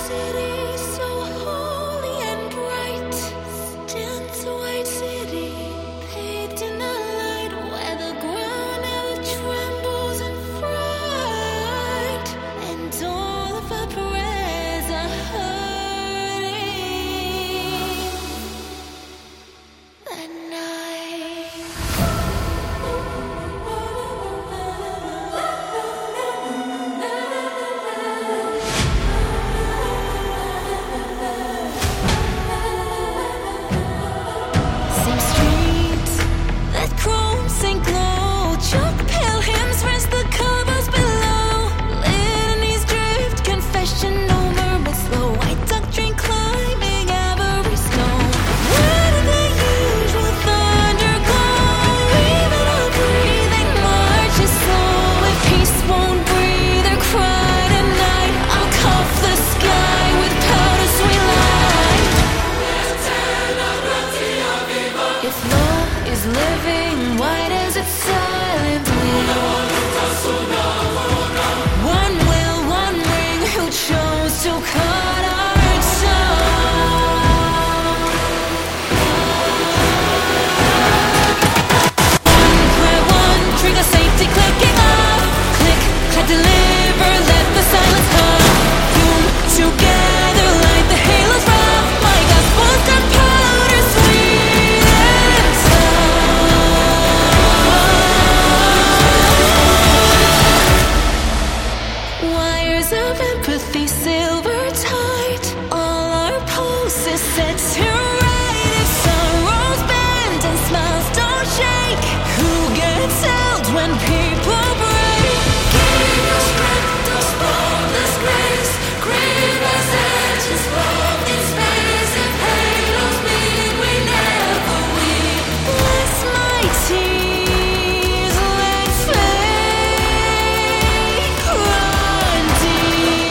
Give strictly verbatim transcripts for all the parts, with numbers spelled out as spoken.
city, so holy and bright, stands a white city, bathed in the light, where the ground ever trembles in fright, and all of our prayers are hurting that night. Same streets that crumbs and glow, chalk pale hymns rest the covers below. Litanies drift, confession over but slow. White doctrine climbing every stone. Where did the usual thunder go? Even our breathing marches slow. If peace won't breathe or cry tonight, I'll cuff the sky with powder sweet light. If love is living, why does it silently? One will, one ring, who chose to cut our tongue? One prayer, one trigger, safety clicking off. Click, clap, deliver, let the silence come. Boom, together, light the halos rough. My gospel's got powder sweet and tough. Wires of empathy, silver tight. All our pulses set to right. If sorrows bend and smiles don't shake, who gets out when people break? Give us strength, us boundless grace. Green as edges above in space. If halos meet, we never weep. Bless my tears, let's fake run deep.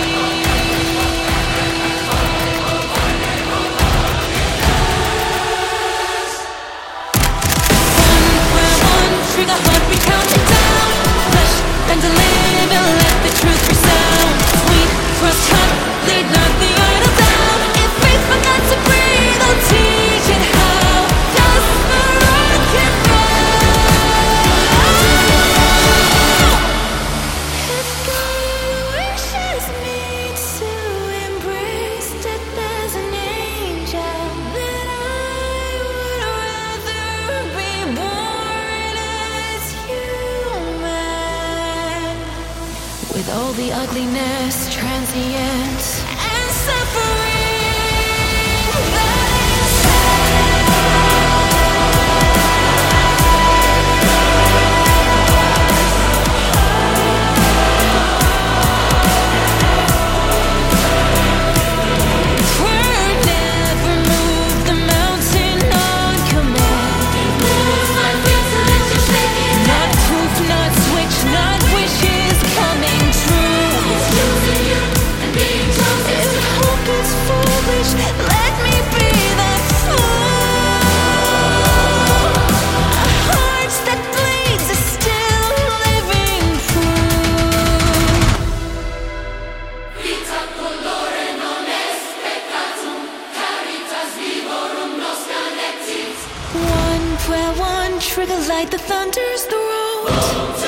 One prayer, one trigger, heartbeat counting down. Flesh and deliver, let the truth resound. Sweet cross cut, lead not the idol down. If we forgot to breathe, I'll teach it how. Just the rock and roll. If God wishes me to embrace death as an angel, then I would rather be born as human, with all the ugliness, transient, and suffering that is Word never moved the mountain on command. Moves my feet to let you shake it. Not proof, not switch, not wishes coming true. It's choosing you and being chosen. If hope is foolish, let me be the fool. A heart that bleeds is still living proof. Vita colore non est peccatum, caritas vivorum nostra lectis. One prayer, one trigger, light the thunder's throat.